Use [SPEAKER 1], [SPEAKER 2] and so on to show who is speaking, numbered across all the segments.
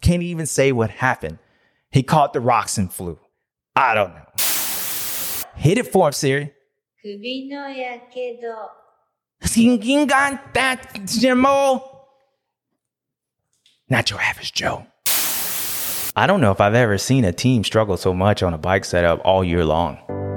[SPEAKER 1] can't even say what happened. He caught the rocks and flew. I don't know. Hit it for him, Siri.
[SPEAKER 2] 首のやけど
[SPEAKER 1] Not your average Joe. I don't know if I've ever seen a team struggle so much on a bike setup all year long.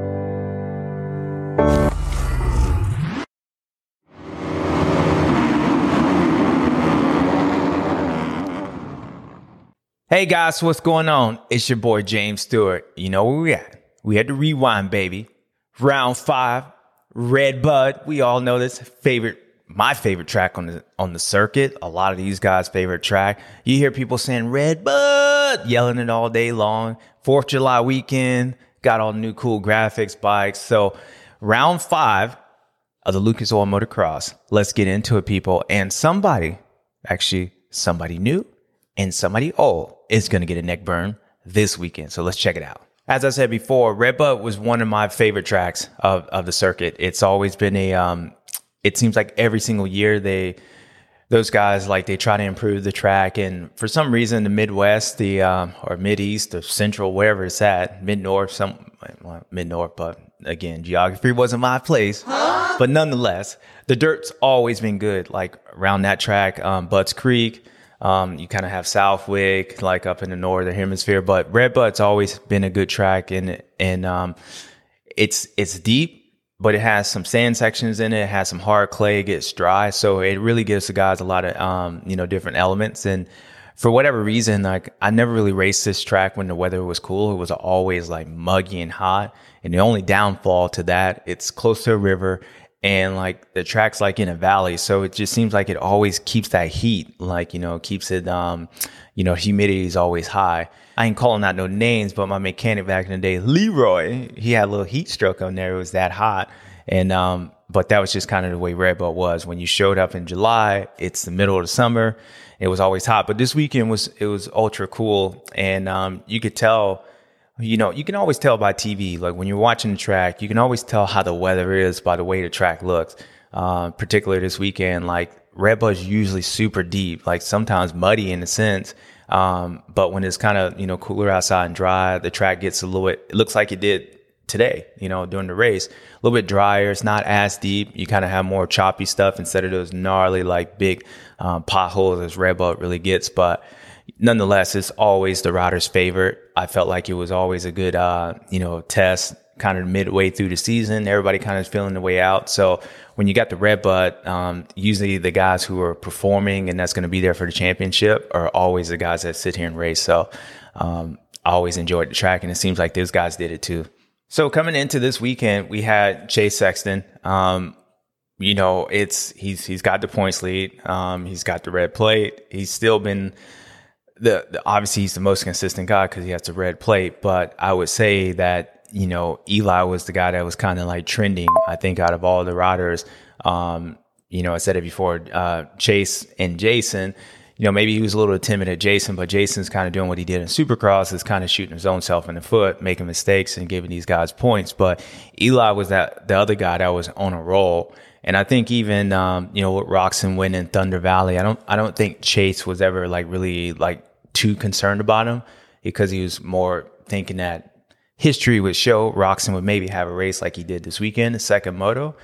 [SPEAKER 1] Hey guys, what's going on? It's your boy James Stewart. You know where we at? We had to rewind, baby. Round 5, Red Bud. We all know this. My favorite track on the circuit. A lot of these guys' favorite track. You hear people saying Red Bud, yelling it all day long. 4th of July weekend, got all new cool graphics, bikes. So round 5 of the Lucas Oil Motocross. Let's get into it, people. And somebody new and somebody old is going to get a neck burn this weekend. So let's check it out. As I said before, Red Bud was one of my favorite tracks of the circuit. It's always been it seems like every single year those guys, like, they try to improve the track. And for some reason, the Midwest, or Mideast or Central, wherever it's at, Mid-North, but again, geography wasn't my place. But nonetheless, the dirt's always been good, like around that track, Budds Creek. You kind of have Southwick, like up in the northern hemisphere, but Red Bud's always been a good track, and it's deep, but it has some sand sections in it. It has some hard clay, it gets dry, so it really gives the guys a lot of different elements. And for whatever reason, like, I never really raced this track when the weather was cool. It was always like muggy and hot, and the only downfall to that, it's close to a river. And like the track's like in a valley. So it just seems like it always keeps that heat, like, keeps it, humidity is always high. I ain't calling out no names, but my mechanic back in the day, Leroy, he had a little heat stroke on there. It was that hot. And, but that was just kind of the way Red Bud was. When you showed up in July, it's the middle of the summer. It was always hot. But this weekend it was ultra cool. And, you could tell, you can always tell by TV, like when you're watching the track, you can always tell how the weather is by the way the track looks. Particularly this weekend, like Red Bud's usually super deep, like sometimes muddy in a sense. But when it's kind of, cooler outside and dry, the track gets a little bit, it looks like it did today, during the race, a little bit drier. It's not as deep. You kind of have more choppy stuff instead of those gnarly, like big, potholes as Red Bud really gets. But nonetheless, it's always the rider's favorite. I felt like it was always a good, test kind of midway through the season. Everybody kind of feeling the way out. So when you got the Red Bud, usually the guys who are performing and that's going to be there for the championship are always the guys that sit here and race. So I always enjoyed the track, and it seems like those guys did it too. So coming into this weekend, we had Chase Sexton. He's got the points lead. He's got the red plate. He's still been obviously he's the most consistent guy because he has the red plate. But I would say that, Eli was the guy that was kind of like trending, I think, out of all the riders. I said it before, Chase and Jason, maybe he was a little timid at Jason, but Jason's kind of doing what he did in Supercross, is kind of shooting his own self in the foot, making mistakes and giving these guys points. But Eli was the other guy that was on a roll. And I think even, with Roczen winning Thunder Valley, I don't think Chase was ever like really like too concerned about him, because he was more thinking that history would show Roczen would maybe have a race like he did this weekend, the second moto.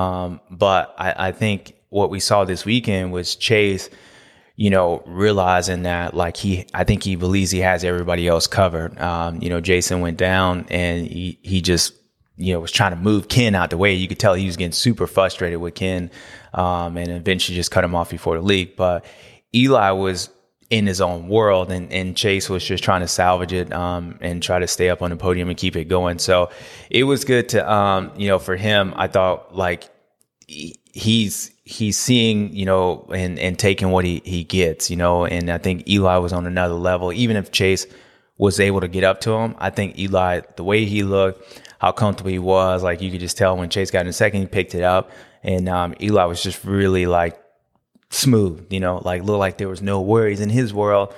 [SPEAKER 1] But I think what we saw this weekend was Chase, realizing that I think he believes he has everybody else covered. Jason went down and he just, was trying to move Ken out the way. You could tell he was getting super frustrated with Ken, and eventually just cut him off before the league. But Eli was in his own world, and Chase was just trying to salvage it, and try to stay up on the podium and keep it going. So it was good to, for him, I thought like he's seeing, and taking what he gets, and I think Eli was on another level. Even if Chase was able to get up to him, I think Eli, the way he looked, how comfortable he was, like you could just tell when Chase got in a second, he picked it up, and Eli was just really like smooth, looked like there was no worries in his world.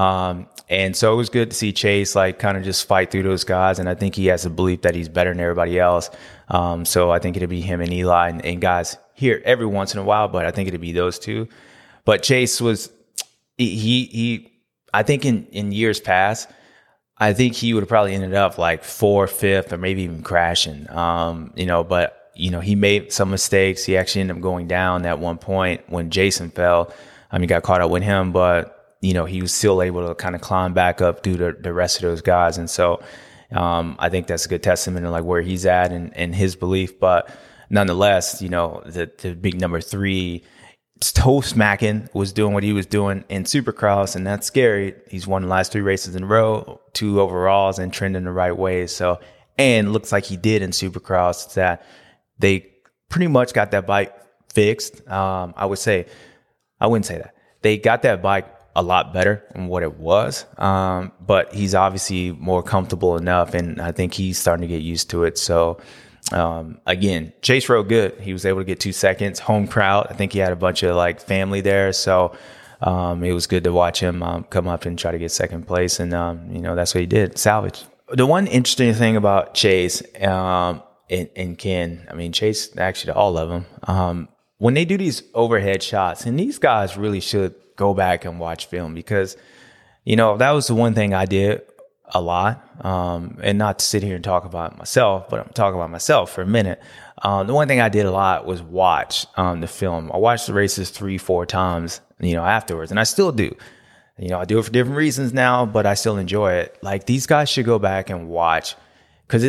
[SPEAKER 1] And so it was good to see Chase like kind of just fight through those guys. And I think he has a belief that he's better than everybody else. So I think it'll be him and Eli and guys here every once in a while, but I think it'll be those two. But Chase was, he I think in years past, I think he would have probably ended up like fourth, fifth, or maybe even crashing. But he made some mistakes. He actually ended up going down at one point when Jason fell. He got caught up with him, but he was still able to kind of climb back up through the rest of those guys. And so I think that's a good testament to like where he's at and his belief. But nonetheless, the big number 3, toe smacking, was doing what he was doing in Supercross, and that's scary. He's won the last 3 races in a row, 2 overalls, and trending the right way. So, and looks like he did in Supercross, that they pretty much got that bike fixed. I wouldn't say that. They got that bike a lot better than what it was. But he's obviously more comfortable enough, and I think he's starting to get used to it. So, again, Chase rode good. He was able to get 2 seconds. Home crowd. I think he had a bunch of like family there. So, it was good to watch him come up and try to get second place. And, that's what he did. Salvage. The one interesting thing about Chase, and Ken, Chase, actually all of them, when they do these overhead shots, and these guys really should go back and watch film, because, that was the one thing I did a lot, and not to sit here and talk about myself, but I'm talking about myself for a minute. The one thing I did a lot was watch the film. I watched the races 3-4 times, afterwards, and I still do. I do it for different reasons now, but I still enjoy it. Like, these guys should go back and watch, because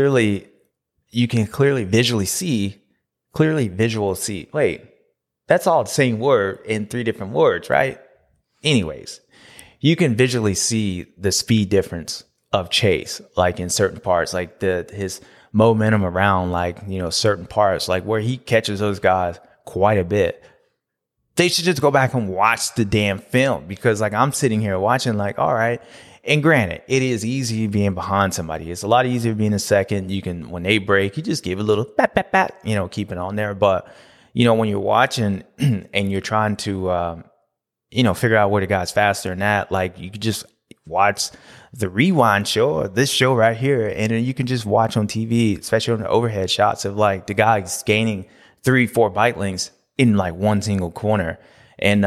[SPEAKER 1] you can clearly visual see. Wait, that's all the same word in 3 different words, right? Anyways, you can visually see the speed difference of Chase, like in certain parts, like his momentum around, like, certain parts, like where he catches those guys quite a bit. They should just go back and watch the damn film, because like I'm sitting here watching like, all right. And granted, it is easy being behind somebody. It's a lot easier being a second. You can, when they break, you just give a little bat, bat, bat, keep it on there. But, when you're watching and you're trying to, figure out where the guy's faster than that, like you could just watch the rewind show or this show right here. And then you can just watch on TV, especially on the overhead shots of like the guys gaining 3-4 bike lengths in like one single corner. And,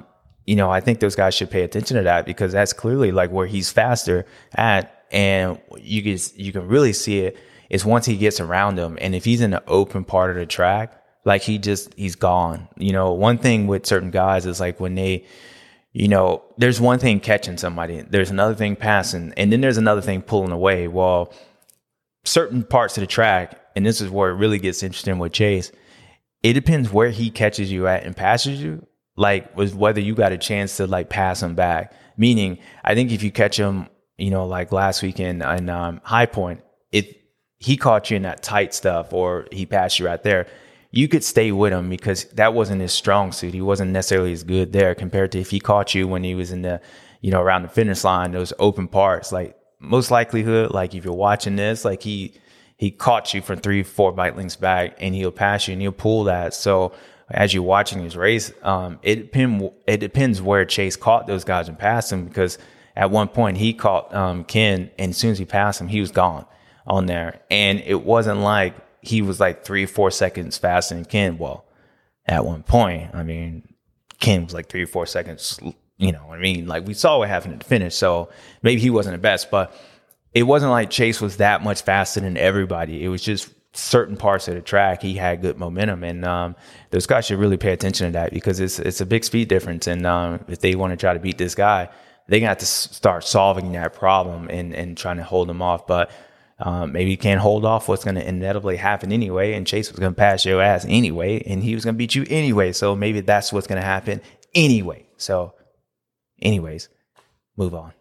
[SPEAKER 1] I think those guys should pay attention to that, because that's clearly like where he's faster at. And you can really see it is once he gets around them. And if he's in the open part of the track, like he's gone. One thing with certain guys is like when they, there's one thing catching somebody, there's another thing passing, and then there's another thing pulling away. Well, certain parts of the track, and this is where it really gets interesting with Chase, it depends where he catches you at and passes you. Like, was whether you got a chance to like pass him back. Meaning, I think if you catch him, like last weekend in High Point, if he caught you in that tight stuff or he passed you right there, you could stay with him, because that wasn't his strong suit. He wasn't necessarily as good there compared to if he caught you when he was in the, around the finish line, those open parts. Like, most likelihood, like if you're watching this, like he caught you from 3-4 bike lengths back, and he'll pass you and he'll pull that. So as you're watching his race, it depends where Chase caught those guys and passed them, because at one point he caught Ken, and as soon as he passed him, he was gone on there. And it wasn't like he was like 3-4 seconds faster than Ken. Well, at one point, Ken was like 3 or 4 seconds, like we saw what happened at the finish. So maybe he wasn't the best, but it wasn't like Chase was that much faster than everybody. It was just certain parts of the track he had good momentum, and those guys should really pay attention to that, because it's a big speed difference. And if they want to try to beat this guy, they're gonna have to start solving that problem and trying to hold him off. But maybe you can't hold off what's going to inevitably happen anyway, and Chase was going to pass your ass anyway, and he was going to beat you anyway. So maybe that's what's going to happen anyway. So anyways, move on.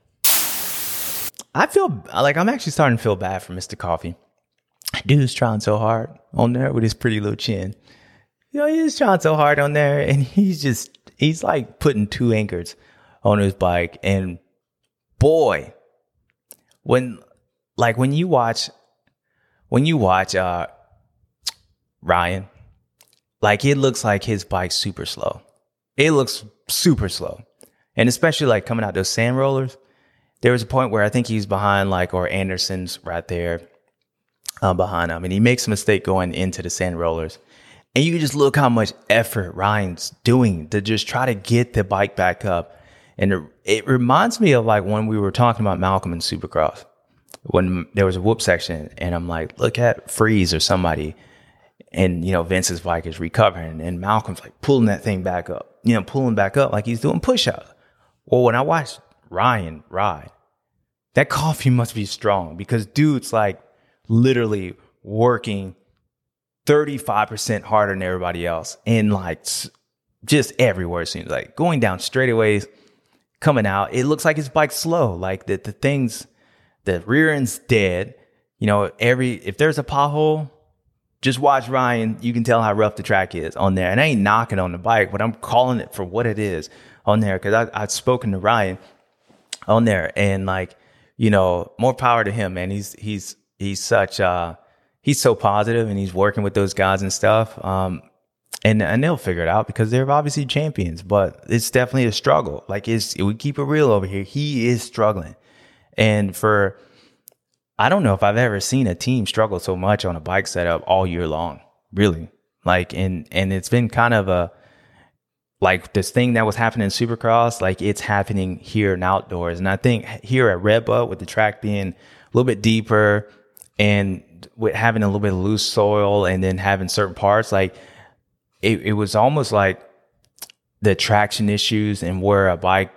[SPEAKER 1] I feel like I'm actually starting to feel bad for Mr. Coffee. Dude's trying so hard on there with his pretty little chin. He's trying so hard on there, and he's like putting 2 anchors on his bike. And boy, when you watch Ryan, like it looks like his bike's super slow. It looks super slow. And especially like coming out those sand rollers, there was a point where I think he's behind or Anderson's right there behind him. And he makes a mistake going into the sand rollers. And you can just look how much effort Ryan's doing to just try to get the bike back up. And it reminds me of like when we were talking about Malcolm in Supercross, when there was a whoop section, and I'm like, look at Freeze or somebody, and Vince's bike is recovering, and Malcolm's like pulling that thing back up, pulling back up like he's doing push-ups. Well, when I watched Ryan ride, that coffee must be strong, because dude's like literally working 35% harder than everybody else, and like just everywhere. It seems like going down straightaways, coming out, it looks like his bike's slow, like the rear end's dead. If there's a pothole, just watch Ryan. You can tell how rough the track is on there. And I ain't knocking on the bike, but I'm calling it for what it is on there, because I've spoken to Ryan on there, and like, more power to him, man. He's such he's so positive, and he's working with those guys and stuff. And they'll figure it out, because they're obviously champions, but it's definitely a struggle. Like, we keep it real over here. He is struggling. And I don't know if I've ever seen a team struggle so much on a bike setup all year long, really. Like, and it's been kind of like this thing that was happening in Supercross, like it's happening here in outdoors. And I think here at Red Bud, with the track being a little bit deeper and with having a little bit of loose soil, and then having certain parts, like it was almost like the traction issues, and where a bike,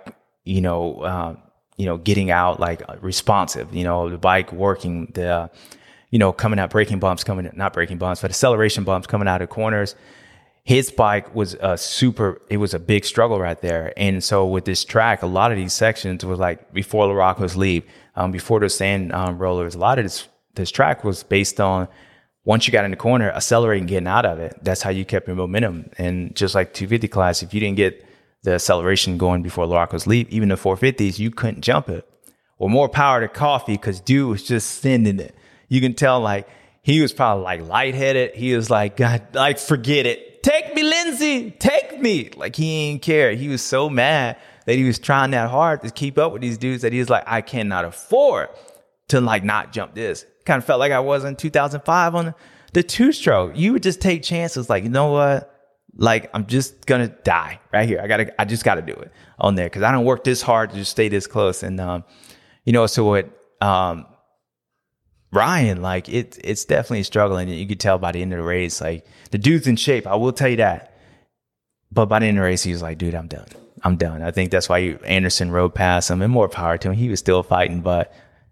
[SPEAKER 1] getting out like responsive, the bike working, coming out, not braking bumps, but acceleration bumps coming out of corners. His bike was it was a big struggle right there. And so with this track, a lot of these sections was like before LaRocco's leave, before those sand rollers, a lot of this track was based on, once you got in the corner, accelerating, getting out of it. That's how you kept your momentum. And just like 250 class, if you didn't get the acceleration going before LaRocco's leave, even the 450s, you couldn't jump it. Well, more power to Coffee, because dude was just sending it. You can tell, like, he was probably like lightheaded. He was like, God, like, forget it. Take me, Lindsay. Take me. Like, he didn't care. He was so mad that he was trying that hard to keep up with these dudes that he was like, I cannot afford to like not jump this. Kind of felt like I was in 2005 on the two-stroke. You would just take chances, like, you know what? Like, I'm just gonna die right here. I just gotta do it on there, because I don't work this hard to just stay this close. And so with Ryan, like it's definitely struggling. You could tell by the end of the race, like the dude's in shape. I will tell you that. But by the end of the race, he was like, dude, I'm done. I think that's why Anderson rode past him, and more power to him. He was still fighting, but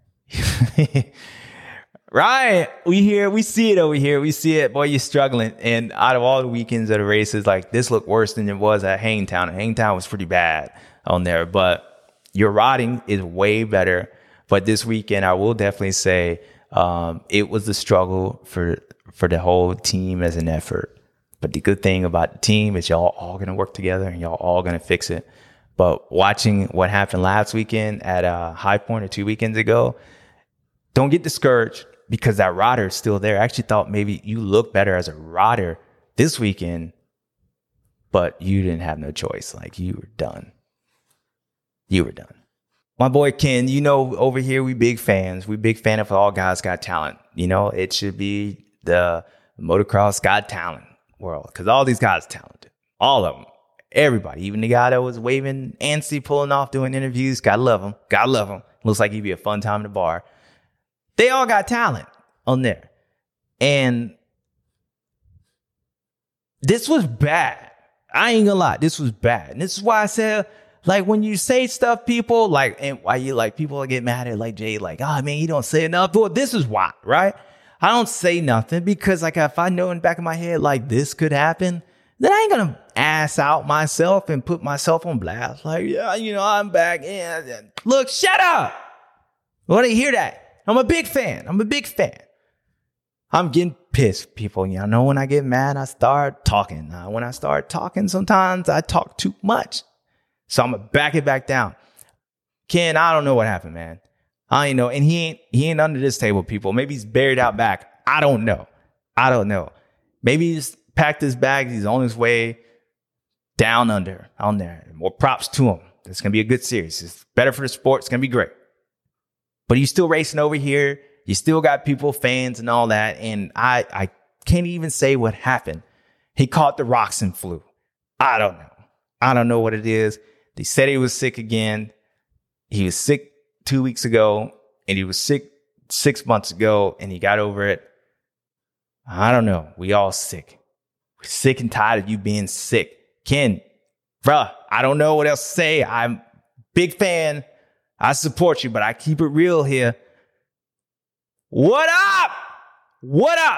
[SPEAKER 1] Ryan, we see it over here. We see it. Boy, you're struggling. And out of all the weekends of the races, like, this looked worse than it was at Hangtown. Hangtown was pretty bad on there, but your riding is way better. But this weekend, I will definitely say it was a struggle for the whole team as an effort. But the good thing about the team is y'all all going to work together, and y'all all going to fix it. But watching what happened last weekend at High Point, or 2 weekends ago, don't get discouraged, because that rider is still there. I actually thought maybe you look better as a rider this weekend, but you didn't have no choice. Like, you were done. My boy Ken, over here, we big fans. We big fan of All Guys Got Talent. It should be the Motocross Got Talent world, because all these guys are talented. All of them. Everybody. Even the guy that was waving antsy, pulling off, doing interviews. Gotta love him. Looks like he'd be a fun time in the bar. They all got talent on there. And this was bad. I ain't gonna lie. This was bad. And this is why I said, like, when you say stuff, people, like, and why you, like, people get mad at, like, Jay, like, oh, man, you don't say enough. Well, this is why, right? I don't say nothing, because, like, if I know in the back of my head, like, this could happen, then I ain't gonna ass out myself and put myself on blast. Like, yeah, I'm back. Yeah. Look, shut up. I want to hear that. I'm a big fan. I'm getting pissed, people. I know when I get mad, I start talking. When I start talking, sometimes I talk too much. So I'm going to back it back down. Ken, I don't know what happened, man. I ain't know. And he ain't under this table, people. Maybe he's buried out back. I don't know. Maybe he's packed his bags. He's on his way down under, on there. More props to him. It's going to be a good series. It's better for the sport. It's going to be great. But he's still racing over here. You still got people, fans, and all that. And I can't even say what happened. He caught the rocks and flew. I don't know what it is. They said he was sick again. He was sick 2 weeks ago, and he was sick 6 months ago, and he got over it. I don't know. We all sick. We're sick and tired of you being sick. Ken, bruh, I don't know what else to say. I'm big fan. I support you, but I keep it real here. What up? What up?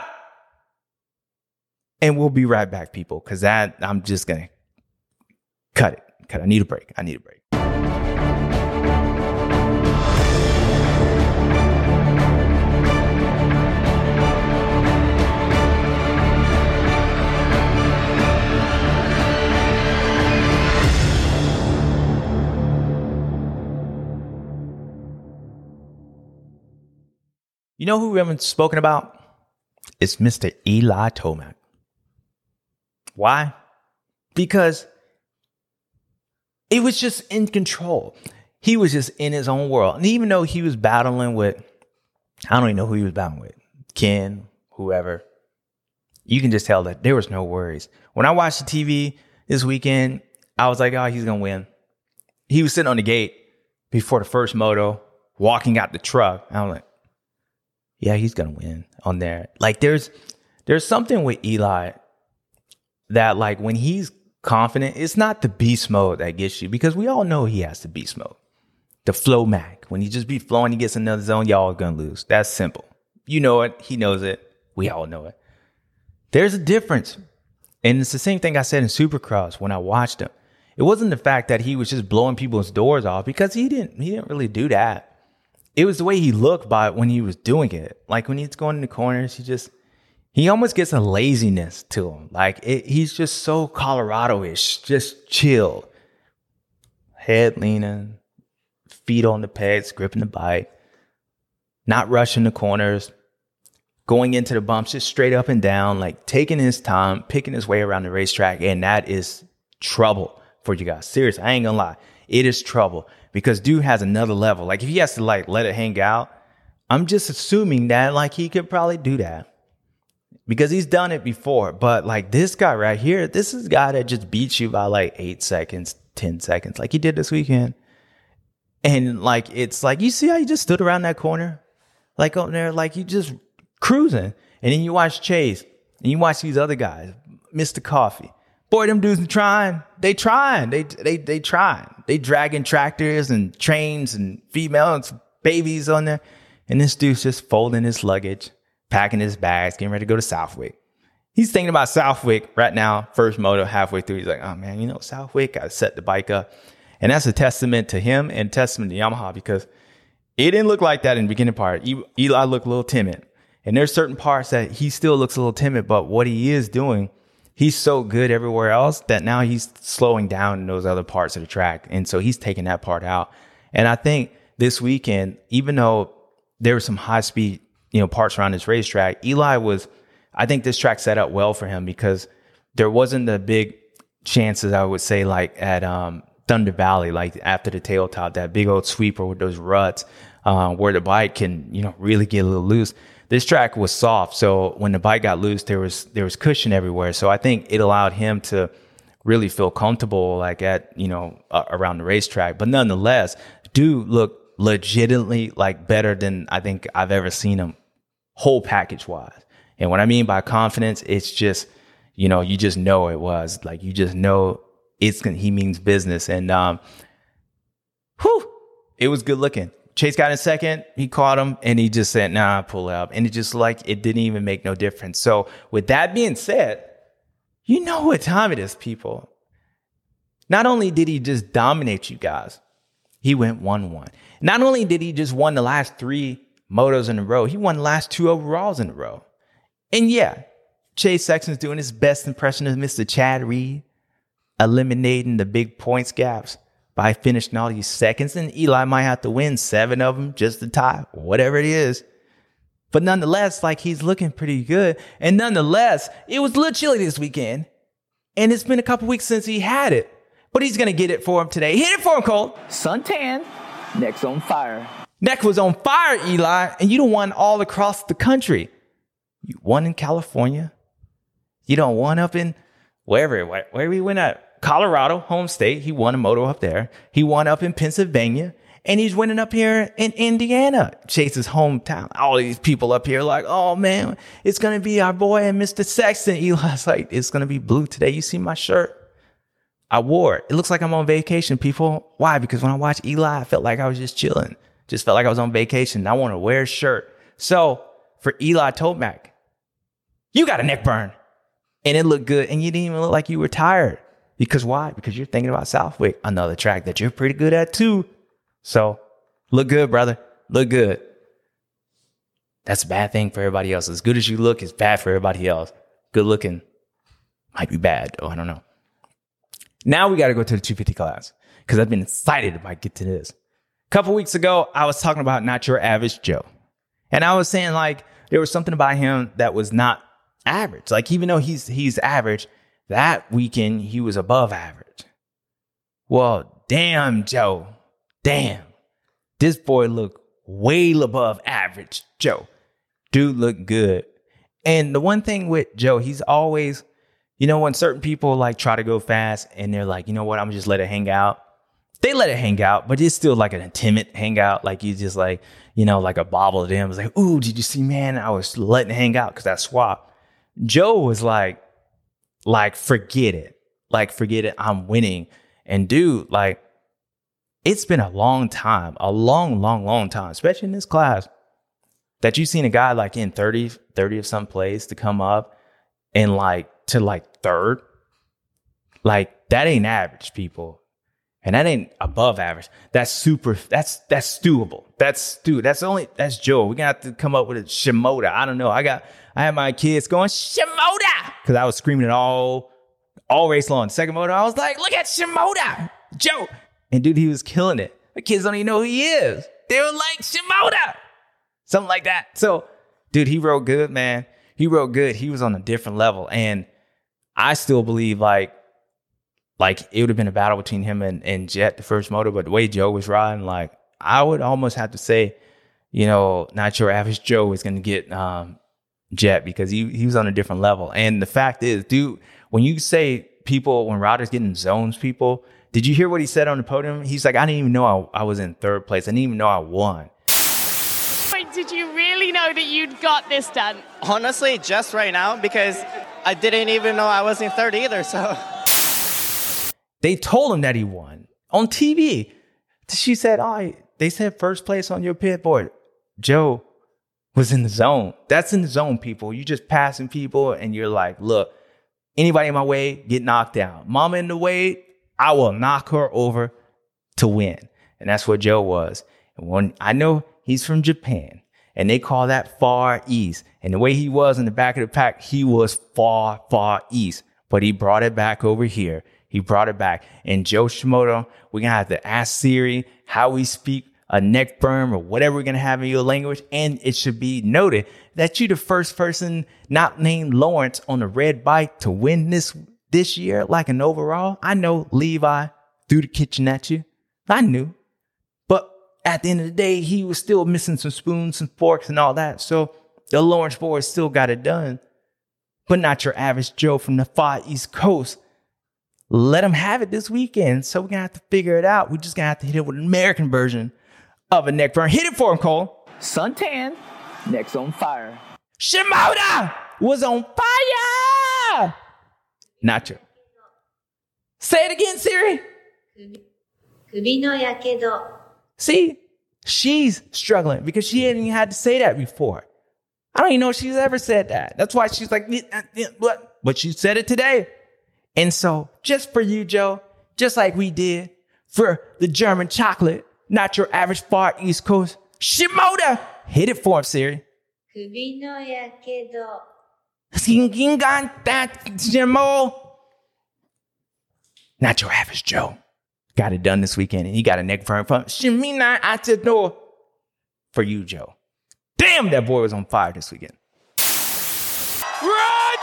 [SPEAKER 1] And we'll be right back, people, because I'm just going to cut it. I need a break. You know who we haven't spoken about? It's Mr. Eli Tomac. Why? Because it was just in control. He was just in his own world. And even though he was battling with, I don't even know who he was battling with, Ken, whoever, you can just tell that there was no worries. When I watched the TV this weekend, I was like, oh, he's going to win. He was sitting on the gate before the first moto, walking out the truck. I was like, yeah, he's going to win on there. Like there's something with Eli that like when he's confident, it's not the beast mode that gets you, because we all know he has the beast mode. The flow Mac. When he just be flowing, he gets another zone, y'all are going to lose. That's simple. You know it. He knows it. We all know it. There's a difference. And it's the same thing I said in Supercross when I watched him. It wasn't the fact that he was just blowing people's doors off, because he didn't really do that. It was the way he looked by it when he was doing it. Like when he's going in the corners, he almost gets a laziness to him. Like he's just so Colorado-ish, just chill. Head leaning, feet on the pegs, gripping the bike, not rushing the corners, going into the bumps, just straight up and down, like taking his time, picking his way around the racetrack. And that is trouble for you guys. Seriously, I ain't gonna lie. It is trouble. Because dude has another level. Like if he has to like let it hang out, I'm just assuming that like he could probably do that because he's done it before. But like this guy right here, this is a guy that just beats you by like 8 seconds, 10 seconds, like he did this weekend. And like, it's like, you see how he just stood around that corner? Like up there, like he just cruising. And then you watch Chase and you watch these other guys, Mr. Coffee. Boy, them dudes trying. They trying. They trying. They dragging tractors and trains and females, babies on there. And this dude's just folding his luggage, packing his bags, getting ready to go to Southwick. He's thinking about Southwick right now. First moto, halfway through, he's like, oh man, you know, Southwick, got to set the bike up. And that's a testament to him and testament to Yamaha, because it didn't look like that in the beginning part. Eli looked a little timid. And there's certain parts that he still looks a little timid, but what he is doing, he's so good everywhere else that now he's slowing down in those other parts of the track. And so he's taking that part out. And I think this weekend, even though there were some high speed, parts around this racetrack, I think this track set up well for him, because there wasn't the big chances, I would say, like at Thunder Valley, like after the tail top, that big old sweeper with those ruts, where the bike can, really get a little loose. This track was soft, so when the bike got loose, there was cushion everywhere. So I think it allowed him to really feel comfortable, like at around the racetrack. But nonetheless, dude looked legitimately like better than I think I've ever seen him, whole package wise. And what I mean by confidence, it's just you just know it was like, you just know he means business. And it was good looking. Chase got in second, he caught him, and he just said, nah, pull up. And it just like, it didn't even make no difference. So with that being said, you know what time it is, people. Not only did he just dominate you guys, he went 1-1. Not only did he just won the last 3 motos in a row, he won the last 2 overalls in a row. And yeah, Chase Sexton's doing his best impression of Mr. Chad Reed, eliminating the big points gaps by finishing all these seconds. And Eli might have to win 7 of them just to tie, whatever it is. But nonetheless, like, he's looking pretty good. And nonetheless, it was a little chilly this weekend. And it's been a couple weeks since he had it. But he's going to get it for him today. Hit it for him, Cole.
[SPEAKER 3] Suntan, neck's on fire.
[SPEAKER 1] Neck was on fire, Eli. And you done won all across the country. You won in California. You done won up in wherever we went at. Colorado, home state. He won a moto up there. He won up in Pennsylvania. And he's winning up here in Indiana, Chase's hometown. All these people up here like, oh, man, it's going to be our boy and Mr. Sexton. Eli's like, it's going to be blue today. You see my shirt? I wore it. It looks like I'm on vacation, people. Why? Because when I watched Eli, I felt like I was just chilling. Just felt like I was on vacation. I want to wear a shirt. So for Eli Tomac, you got a neck burn. And it looked good. And you didn't even look like you were tired. Because why? Because you're thinking about Southwick, another track that you're pretty good at too. So look good, brother. Look good. That's a bad thing for everybody else. As good as you look, it's bad for everybody else. Good looking might be bad. Oh, I don't know. Now we got to go to the 250 class because I've been excited about get to this. A couple weeks ago, I was talking about Not Your Average Joe. And I was saying like there was something about him that was not average. Like even though he's average, that weekend he was above average. Well, damn, Joe. Damn, this boy looked way above average, Joe. Dude looked good. And the one thing with Joe, he's always, when certain people like try to go fast and they're like, you know what, I'm gonna just let it hang out. They let it hang out, but it's still like an intimate hangout. Like you just like, like a bobble of them. It's like, ooh, did you see, man? I was letting it hang out because that swap. Joe was like, forget it. Like, forget it. I'm winning. And dude, like, it's been a long time, a long, long, long time, especially in this class, that you've seen a guy like in 30 of some place to come up and like to like third. Like that ain't average, people. And that ain't above average. That's doable. That's Joe. We're gonna have to come up with a Shimoda. I don't know. I had my kids going Shimoda because I was screaming it all race long. Second motor, I was like, look at Shimoda, Joe. And dude, he was killing it. The kids don't even know who he is. They were like, Shimoda. Something like that. So, dude, he rode good, man. He rode good. He was on a different level. And I still believe like it would have been a battle between him and Jet, the first motor. But the way Joe was riding, like I would almost have to say, Not Your Average Joe is going to get Jet because he was on a different level. And the fact is, dude, when you say when riders get in zones, people, did you hear what he said on the podium? He's like, I didn't even know I was in third place. I didn't even know I won.
[SPEAKER 4] Wait, did you really know that you'd got this done?
[SPEAKER 5] Honestly, just right now, because I didn't even know I was in third either, so.
[SPEAKER 1] They told him that he won on TV. She said, they said first place on your pit board. Joe was in the zone. That's in the zone, people. You just passing people and you're like, look, anybody in my way, get knocked down. Mama in the way, I will knock her over to win. And that's what Joe was. And when I know he's from Japan and they call that far east. And the way he was in the back of the pack, he was far, far east. But he brought it back over here. He brought it back. And Joe Shimoda, we're going to have to ask Siri how we speak a neck berm or whatever we're going to have in your language. And it should be noted that you're the first person not named Lawrence on a red bike to win this year, like an overall. I know Levi threw the kitchen at you. I knew. But at the end of the day, he was still missing some spoons, some forks and all that. So the Lawrence boys still got it done. But not your average Joe from the far East Coast. Let him have it this weekend. So we're going to have to figure it out. We're just going to have to hit it with an American version of a neck burn. Hit it for him, Cole.
[SPEAKER 3] Suntan, neck's on fire.
[SPEAKER 1] Shimoda was on fire. Nacho. Say it again, Siri.
[SPEAKER 2] 首のやけど
[SPEAKER 1] See, she's struggling because she hadn't even had to say that before. I don't even know if she's ever said that. That's why she's like, what? But she said it today. And so just for you, Joe, just like we did for the German chocolate, not your average far East Coast, Shimoda, hit it for him, Siri.
[SPEAKER 2] 首のやけど
[SPEAKER 1] Not your average Joe. Got it done this weekend, and he got a neck burn from Shimina Atino for you, Joe. Damn, that boy was on fire this weekend.
[SPEAKER 4] Right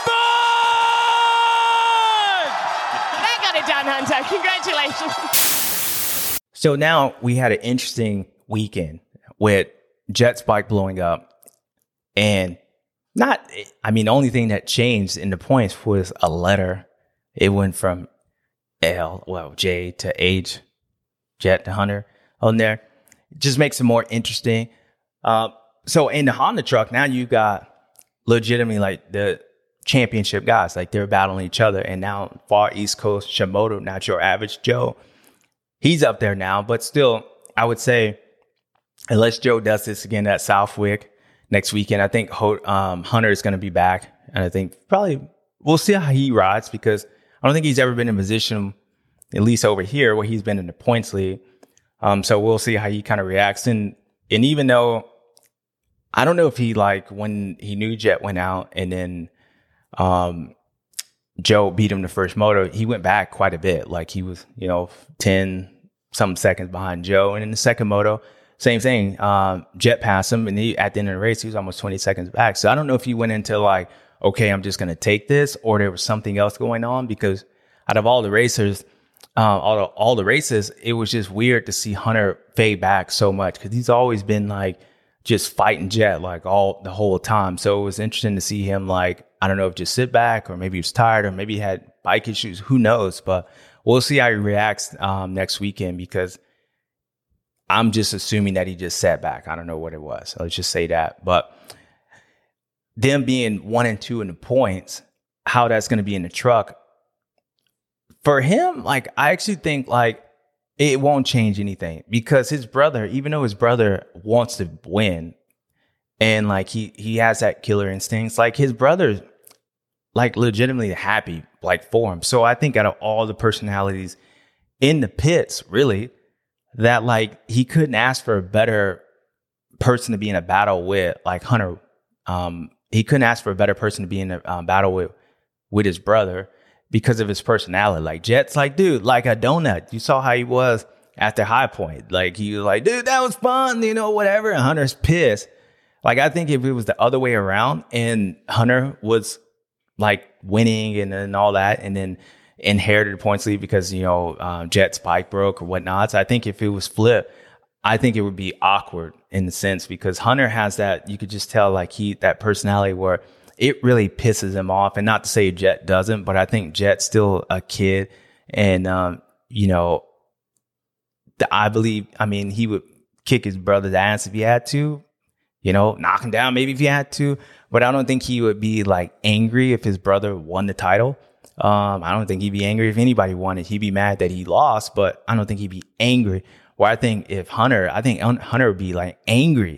[SPEAKER 4] That got it done, Hunter. Congratulations.
[SPEAKER 1] So now we had an interesting weekend with Jet's bike blowing up. And the only thing that changed in the points was a letter. It went from J to H, Jet to Hunter on there. It just makes it more interesting. So in the Honda truck, now you got legitimately like the championship guys, like they're battling each other. And now far East Coast, Shimoda, not your average Joe, he's up there now. But still, I would say, unless Joe does this again at Southwick next weekend, I think Hunter is going to be back. And I think probably we'll see how he rides, because I don't think he's ever been in a position, at least over here, where he's been in the points league. So we'll see how he kind of reacts. And even though I don't know if he, like, when he knew Jet went out and then Joe beat him the first moto, he went back quite a bit. Like he was, 10 some seconds behind Joe. And in the second moto, same thing. Jet passed him, and at the end of the race, he was almost 20 seconds back. So I don't know if he went into like, okay, I'm just going to take this, or there was something else going on, because out of all the racers, all the races, it was just weird to see Hunter fade back so much, because he's always been like just fighting Jet like the whole time. So it was interesting to see him, like, I don't know if just sit back, or maybe he was tired, or maybe he had bike issues. Who knows? But we'll see how he reacts next weekend, because I'm just assuming that he just sat back. I don't know what it was. So let's just say that. But them being 1 and 2 in the points, how that's going to be in the truck for him, like, I actually think like it won't change anything, because his brother, even though his brother wants to win and like he has that killer instincts, like his brother's like legitimately happy like for him. So I think out of all the personalities in the pits, really, that like he couldn't ask for a better person to be in a battle with, like Hunter. He couldn't ask for a better person to be in a battle with his brother, because of his personality. Like Jet's like, dude, like a donut. You saw how he was after High Point. Like he was like, dude, that was fun, whatever. And Hunter's pissed. Like, I think if it was the other way around and Hunter was like winning and all that, and then inherited the points lead because, Jet's bike broke or whatnot. So I think if it was flipped, I think it would be awkward in the sense, because Hunter has that, you could just tell like that personality where it really pisses him off. And not to say Jet doesn't, but I think Jet's still a kid. And, I believe, he would kick his brother's ass if he had to, knock him down maybe if he had to. But I don't think he would be like angry if his brother won the title. I don't think he'd be angry if anybody won it. He'd be mad that he lost, but I don't think he'd be angry. Where I think Hunter would be like angry,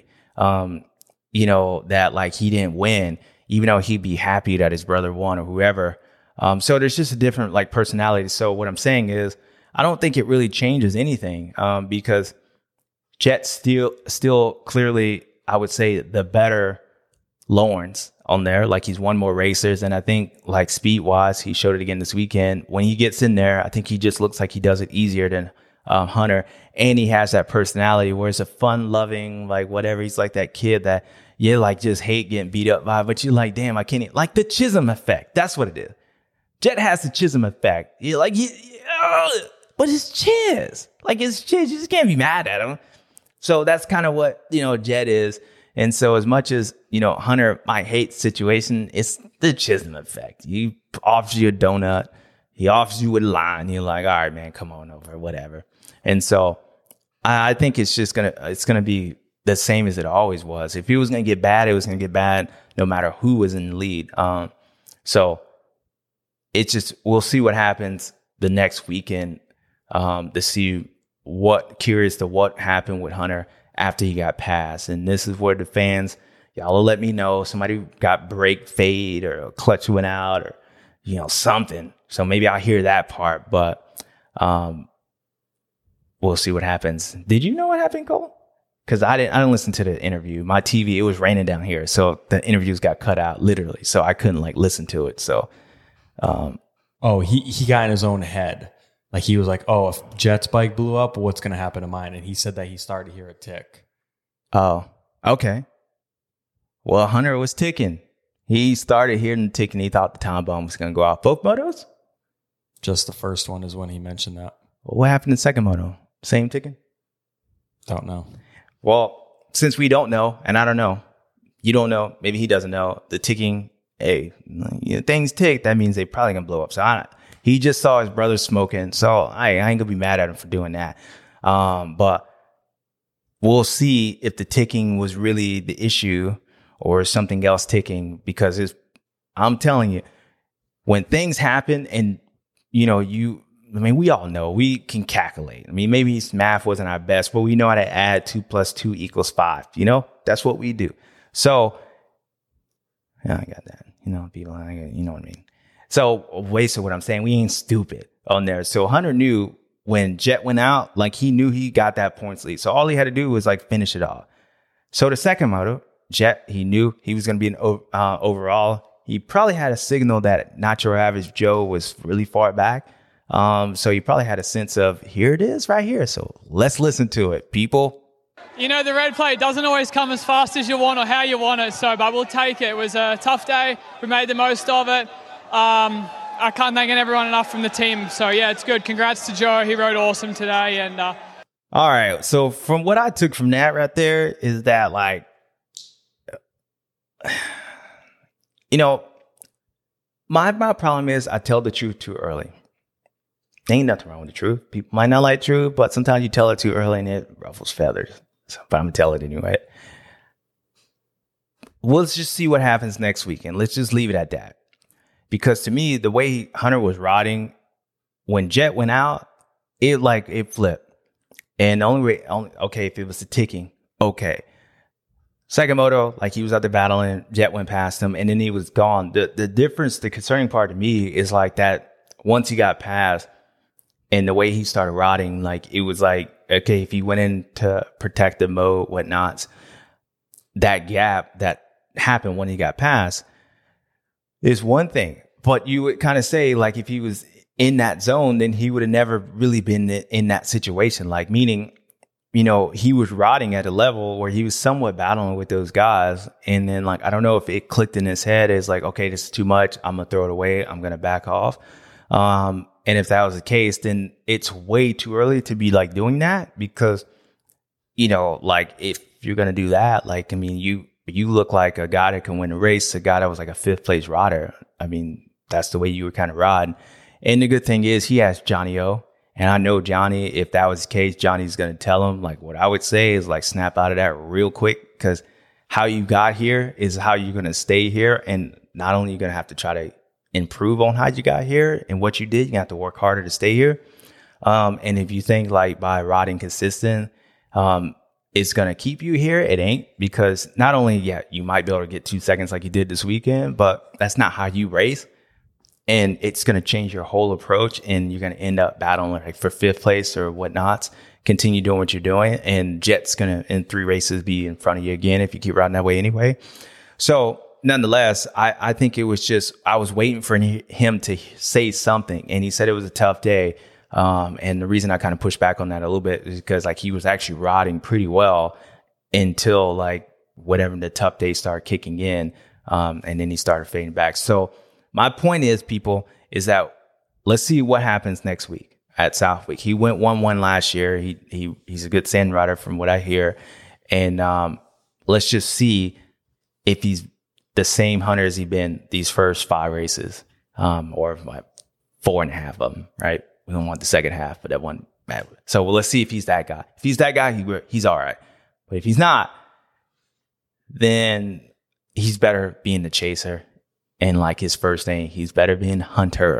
[SPEAKER 1] that like he didn't win, even though he'd be happy that his brother won or whoever. So there's just a different like personality. So what I'm saying is, I don't think it really changes anything, because Jet's still clearly, I would say, the better Lawrence on there. Like he's won more races, and I think like speed wise, he showed it again this weekend. When he gets in there, I think he just looks like he does it easier than Hunter, and he has that personality where it's a fun loving, like whatever. He's like that kid that you like just hate getting beat up by, but you're like, damn, I can't, like the Chisholm effect. That's what it is. Jet has the Chisholm effect. You're like, but it's Chiz. Like it's Chiz. You just can't be mad at him. So that's kind of what, Jet is. And so as much as, Hunter might hate the situation, it's the Chisholm effect. He offers you a donut. He offers you a line. You're like, all right, man, come on over, whatever. And so I think it's going to be the same as it always was. If it was going to get bad, it was going to get bad no matter who was in the lead. So it's just, we'll see what happens the next weekend, to see curious to what happened with Hunter after he got passed. And this is where the fans, y'all will let me know. Somebody got brake fade, or a clutch went out, or, something. So maybe I'll hear that part, but we'll see what happens. Did you know what happened, Cole? Because I didn't listen to the interview. My TV, it was raining down here, so the interviews got cut out literally. So I couldn't like listen to it. So,
[SPEAKER 6] he got in his own head. Like he was like, oh, if Jet's bike blew up, what's going to happen to mine? And he said that he started to hear a tick.
[SPEAKER 1] Oh, okay. Well, Hunter was ticking. He started hearing the ticking. He thought the time bomb was going to go off. Both motos?
[SPEAKER 6] Just the first one is when he mentioned that.
[SPEAKER 1] What happened in the second moto? Same ticking?
[SPEAKER 6] Don't know.
[SPEAKER 1] Well, since we don't know, and I don't know, you don't know, maybe he doesn't know, the ticking, hey, things tick, that means they probably going to blow up. So He just saw his brother smoking. So I ain't going to be mad at him for doing that. But we'll see if the ticking was really the issue or something else ticking, because I'm telling you, when things happen and, we all know we can calculate. I mean, maybe math wasn't our best, but we know how to add 2 + 2 = 5. That's what we do. So, yeah, I got that. People, what I mean? So, so what I'm saying, we ain't stupid on there. So Hunter knew when Jet went out, like he knew he got that points lead. So all he had to do was like finish it off. So the second moto, Jet, he knew he was going to be an overall. He probably had a signal that Not Your Average Joe was really far back. So he probably had a sense of, here it is right here. So let's listen to it, people.
[SPEAKER 7] The red plate doesn't always come as fast as you want or how you want it. But we'll take it. It was a tough day. We made the most of it. I can't thank everyone enough from the team. So, yeah, it's good. Congrats to Joe. He rode awesome today. And
[SPEAKER 1] all right. So from what I took from that right there is that, like, my problem is I tell the truth too early. There ain't nothing wrong with the truth. People might not like truth, but sometimes you tell it too early and it ruffles feathers. But I'm going to tell it anyway. Let's just see what happens next weekend. Let's just leave it at that. Because to me, the way Hunter was riding, when Jet went out, it flipped. And the only way, okay, if it was the ticking, okay. Second moto, like he was out there battling, Jet went past him, and then he was gone. The difference, the concerning part to me is like that once he got past and the way he started riding, like it was like, okay, if he went into protective mode, whatnots, that gap that happened when he got past is one thing. But you would kind of say, like, if he was in that zone, then he would have never really been in that situation. Like, meaning, he was riding at a level where he was somewhat battling with those guys. And then, like, I don't know if it clicked in his head as like, okay, this is too much. I'm going to throw it away. I'm going to back off. And if that was the case, then it's way too early to be like doing that, because, like if you're going to do that, like, I mean, you look like a guy that can win a race, a guy that was like a 5th place rider. I mean, that's the way you were kind of riding. And the good thing is he has Johnny O. And I know Johnny, if that was the case, Johnny's going to tell him, like, what I would say is like snap out of that real quick, because how you got here is how you're going to stay here. And not only are you going to have to try to improve on how you got here and what you did, you have to work harder to stay here. And if you think like by riding consistent, it's going to keep you here, it ain't, because not only, you might be able to get 2 seconds like you did this weekend, but that's not how you race. And it's going to change your whole approach, and you're going to end up battling like for 5th place or whatnot. Continue doing what you're doing, and Jet's going to, in 3 races, be in front of you again if you keep riding that way anyway. So nonetheless, I think it was just, I was waiting for him to say something, and he said it was a tough day. And the reason I kind of pushed back on that a little bit is because like he was actually riding pretty well until like whatever the tough days started kicking in. And then he started fading back. So my point is, people, is that let's see what happens next week at Southwick. He went 1-1 last year. He's a good sand rider from what I hear. And let's just see if he's the same Hunter as he's been these first 5 races, or like 4.5 of them, right? We don't want the second half, but that one matter. So let's see if he's that guy. If he's that guy, he's all right. But if he's not, then he's better being the chaser. And like his first name, he's better being Hunter,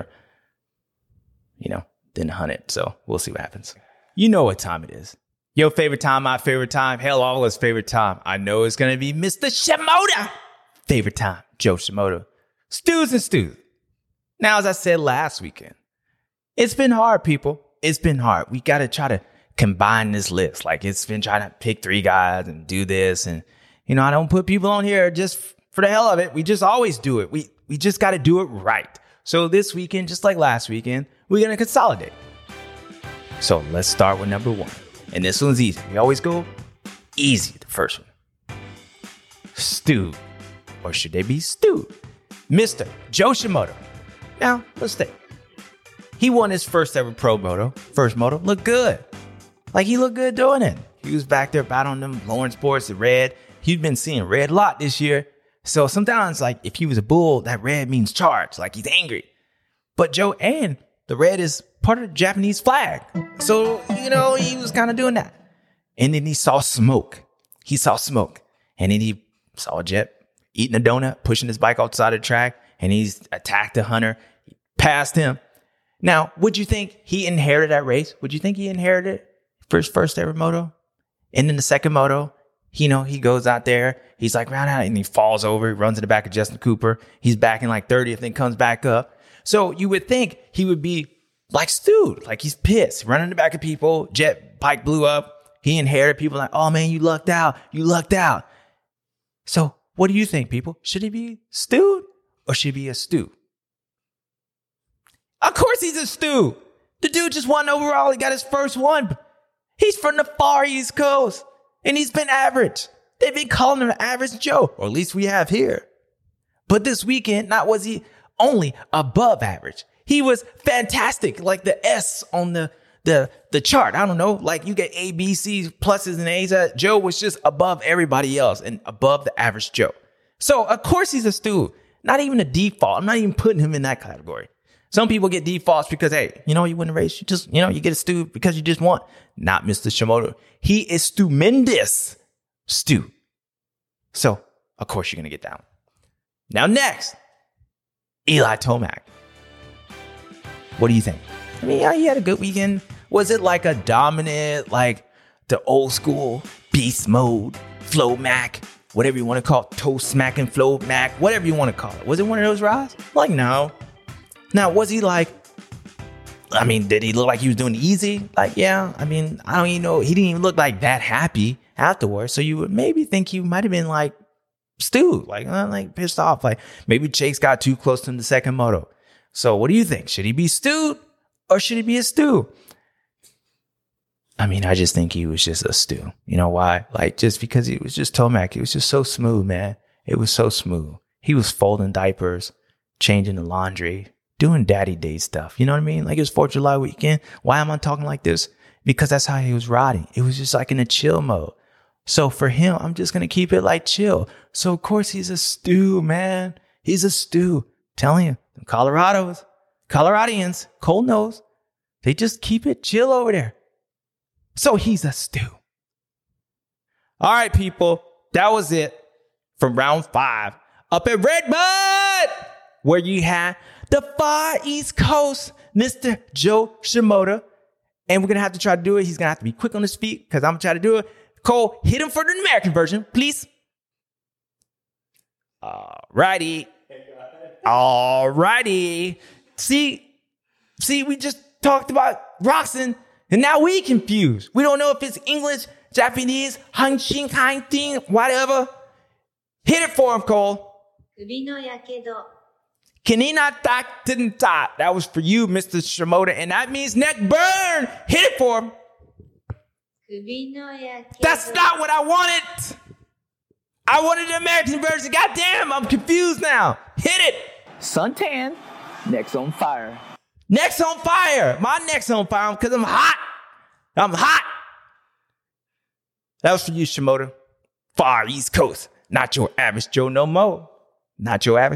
[SPEAKER 1] than Hunted. So we'll see what happens. You know what time it is. Your favorite time, my favorite time, hell, all of us favorite time. I know it's going to be Mr. Shimoda. Favorite time, Joe Shimoda. Stews and Stews. Now, as I said last weekend, it's been hard, people. It's been hard. We got to try to combine this list. Like, it's been trying to pick 3 guys and do this. And, I don't put people on here just for the hell of it. We just always do it. We just got to do it right. So this weekend, just like last weekend, we're going to consolidate. So let's start with number 1. And this one's easy. We always go easy, the first one. Stu. Or should they be Stu? Mr. Joe Shimoda. Now, let's think. He won his first ever pro moto. First moto. Looked good. Like, he looked good doing it. He was back there battling them Lawrence Sports, the red. He'd been seeing red a lot this year. So sometimes, like, if he was a bull, that red means charge. Like, he's angry. But Joe, and the red is part of the Japanese flag. So, he was kind of doing that. And then he saw smoke. And then he saw Jet eating a donut, pushing his bike off the side of the track, and he's attacked the hunter, passed him. Now, would you think he inherited that race? Would you think he inherited it for his first ever moto? And then the second moto, he goes out there, he's like, round out, and he falls over, he runs in the back of Justin Cooper. He's back in like 30th and comes back up. So you would think he would be like stewed, like he's pissed, running in the back of people. Jet bike blew up. He inherited people like, oh man, you lucked out. So what do you think, people? Should he be stewed or should he be a stew? Of course he's a stew. The dude just won overall. He got his first one. He's from the far East Coast and he's been average. They've been calling him an average Joe, or at least we have here. But this weekend, not was he only above average. He was fantastic, like the S on the chart. I don't know, like you get A, B, C, pluses and A's. Joe was just above everybody else and above the average Joe. So of course he's a stew. Not even a default. I'm not even putting him in that category. Some people get defaults because, hey, you win the race. You just, you get a stew because you just won. Not Mr. Shimoda. He is stupendous stew. So of course you're going to get that one. Now next, Eli Tomac. What do you think? I mean, yeah, he had a good weekend. Was it like a dominant, like the old school beast mode, Flow Mac, whatever you want to call it, toe smacking Flow Mac, whatever you want to call it? Was it one of those rides? Like, no. Now, was he like, did he look like he was doing easy? Like, yeah, I don't even know. He didn't even look like that happy afterwards. So you would maybe think he might have been like stewed, like pissed off. Like maybe Chase got too close to him the second moto. So what do you think? Should he be stewed or should he be a stew? I just think he was just a stew. You know why? Like, just because he was just Tomac. It was just so smooth, man. It was so smooth. He was folding diapers, changing the laundry, doing daddy day stuff. You know what I mean? Like, it was 4th of July weekend. Why am I talking like this? Because that's how he was riding. It was just like in a chill mode. So for him, I'm just going to keep it like chill. So of course he's a stew, man. He's a stew. I'm telling you, Coloradians, cold nose, they just keep it chill over there. So he's a stew. All right, people, that was it from round 5 up at Redbud, where you had the far East Coast, Mr. Joe Shimoda. And we're going to have to try to do it. He's going to have to be quick on his feet because I'm going to try to do it. Cole, hit him for the American version, please. All righty. See, we just talked about Roczen, and now we confused. We don't know if it's English, Japanese, Hanshin, Hanshin, whatever. Hit it for him, Cole.
[SPEAKER 2] 首のやけど
[SPEAKER 1] Kanina tak didn't top. That was for you, Mr. Shimoda, and that means neck burn. Hit it for him.
[SPEAKER 2] 首のやけど
[SPEAKER 1] That's not what I wanted. I wanted the American version. Goddamn, I'm confused now. Hit it.
[SPEAKER 3] Suntan, neck's on fire.
[SPEAKER 1] Neck's on fire. My neck's on fire because I'm hot. That was for you, Shimoda. Far East Coast. Not your average Joe no more. And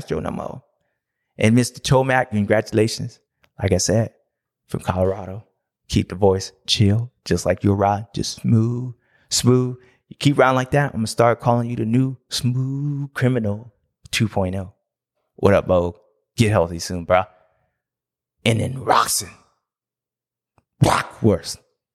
[SPEAKER 1] Mr. Tomac, congratulations. Like I said, from Colorado. Keep the voice chill, just like your ride. Just smooth. You keep riding like that, I'm going to start calling you the new Smooth Criminal 2.0. What up, Bo? Get healthy soon, bro. And then Roczen. Worse.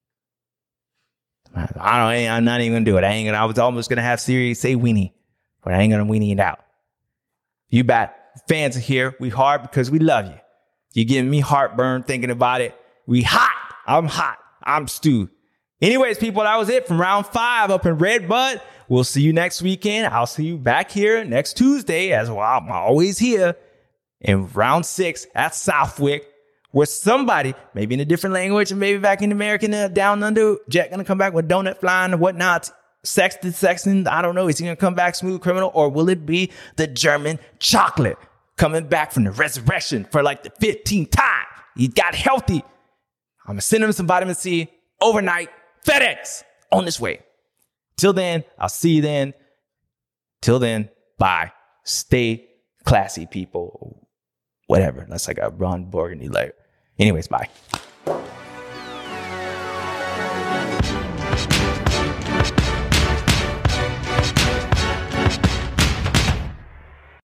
[SPEAKER 1] I'm not even going to do it. I was almost going to have Siri say weenie, but I ain't going to weenie it out. You bet. Fans are here. We hard because we love you. You're giving me heartburn thinking about it. We hot. I'm hot. I'm stewed. Anyways, people, that was it from round 5 up in Redbud. We'll see you next weekend. I'll see you back here next Tuesday as well. I'm always here in round 6 at Southwick, where somebody, maybe in a different language, or maybe back in American down under, Jet gonna come back with donut flying and whatnot. Sexton, I don't know. Is he gonna come back Smooth Criminal, or will it be the German chocolate coming back from the resurrection for like the 15th time? He got healthy. I'm gonna send him some vitamin C overnight. FedEx on this way. Till then, I'll see you then. Till then, bye. Stay classy, people. Whatever. That's like a Ron Burgundy layer. Anyways, bye.